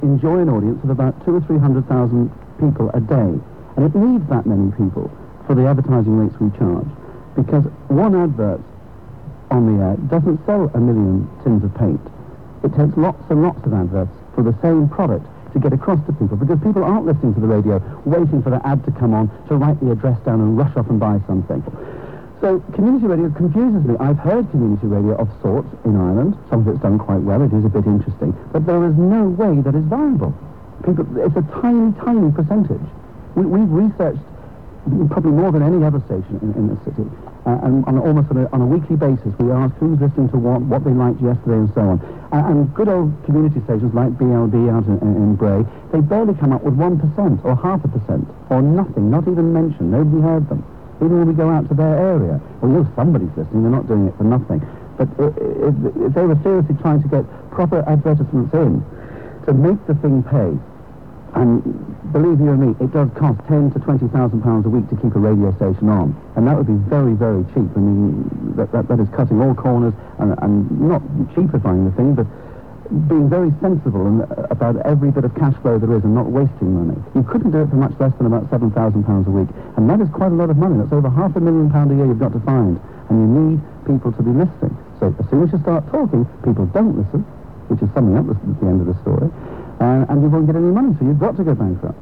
enjoy an audience of about 200,000 or 300,000 people a day. And it needs that many people for the advertising rates we charge, because one advert on the air doesn't sell 1 million tins of paint. It takes lots and lots of adverts for the same product to get across to people, because people aren't listening to the radio waiting for the ad to come on to write the address down and rush off and buy something. So community radio confuses me. I've heard community radio of sorts in Ireland. Some of it's done quite well. It is a bit interesting. But there is no way that is viable. It's a tiny, tiny percentage. We've researched probably more than any other station in the city. And on a weekly basis, we ask who's listening to what they liked yesterday and so on. And good old community stations like BLB out in Bray, they barely come up with 1% or 0.5% or nothing, not even mentioned. Nobody heard them. Even when we go out to their area, well, you know somebody's listening, they're not doing it for nothing. But if they were seriously trying to get proper advertisements in to make the thing pay, and believe you me, it does cost £10,000 to £20,000 a week to keep a radio station on, and that would be very, very cheap. I mean, that is cutting all corners and not cheapifying the thing, but being very sensible about every bit of cash flow there is and not wasting money. You couldn't do it for much less than about £7,000 a week, and that is quite a lot of money. That's over £500,000 a year you've got to find, and you need people to be listening. So as soon as you start talking, people don't listen, which is summing up at the end of the story, and you won't get any money, so you've got to go bankrupt.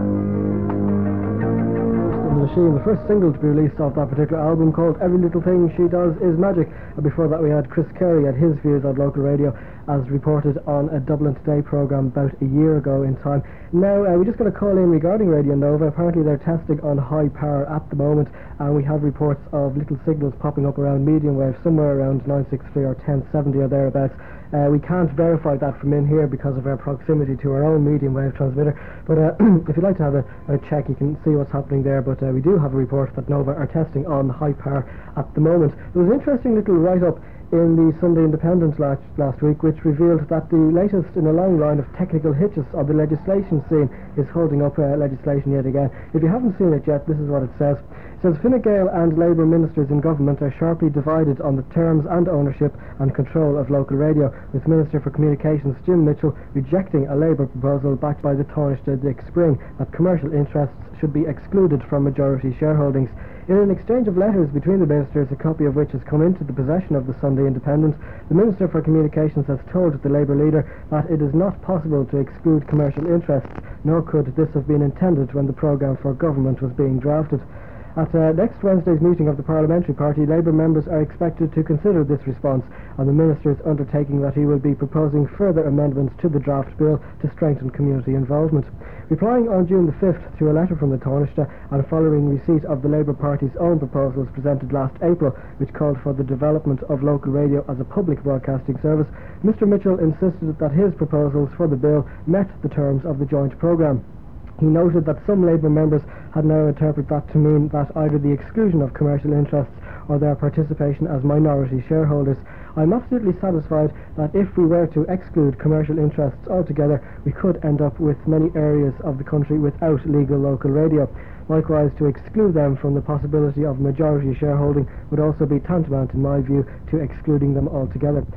The Machine, the first single to be released off that particular album, called Every Little Thing She Does Is Magic. And before that we had Chris Carey at his views on local radio, as reported on a Dublin Today programme about a year ago in time. Now we just got a call in regarding Radio Nova. Apparently they're testing on high power at the moment, and we have reports of little signals popping up around medium wave, somewhere around 963 or 1070 or thereabouts. We can't verify that from in here because of our proximity to our own medium wave transmitter, but if you'd like to have a check, you can see what's happening there. But we do have a report that Nova are testing on high power at the moment. There was an interesting little write-up in the Sunday Independent last week, which revealed that the latest in a long line of technical hitches on the legislation scene is holding up legislation yet again. If you haven't seen it yet, this is what it says. It says Fine Gael and Labour ministers in government are sharply divided on the terms and ownership and control of local radio, with Minister for Communications Jim Mitchell rejecting a Labour proposal backed by the Taoiseach Dick Spring that commercial interests should be excluded from majority shareholdings. In an exchange of letters between the ministers, a copy of which has come into the possession of the Sunday Independent, the Minister for Communications has told the Labour leader that it is not possible to exclude commercial interests, nor could this have been intended when the programme for government was being drafted. At next Wednesday's meeting of the Parliamentary Party, Labour members are expected to consider this response, and the Minister's undertaking that he will be proposing further amendments to the draft bill to strengthen community involvement. Replying on June the 5th to a letter from the Taoiseach and following receipt of the Labour Party's own proposals presented last April, which called for the development of local radio as a public broadcasting service, Mr Mitchell insisted that his proposals for the bill met the terms of the joint programme. He noted that some Labour members had now interpreted that to mean that either the exclusion of commercial interests or their participation as minority shareholders. I'm absolutely satisfied that if we were to exclude commercial interests altogether, we could end up with many areas of the country without legal local radio. Likewise, to exclude them from the possibility of majority shareholding would also be tantamount, in my view, to excluding them altogether.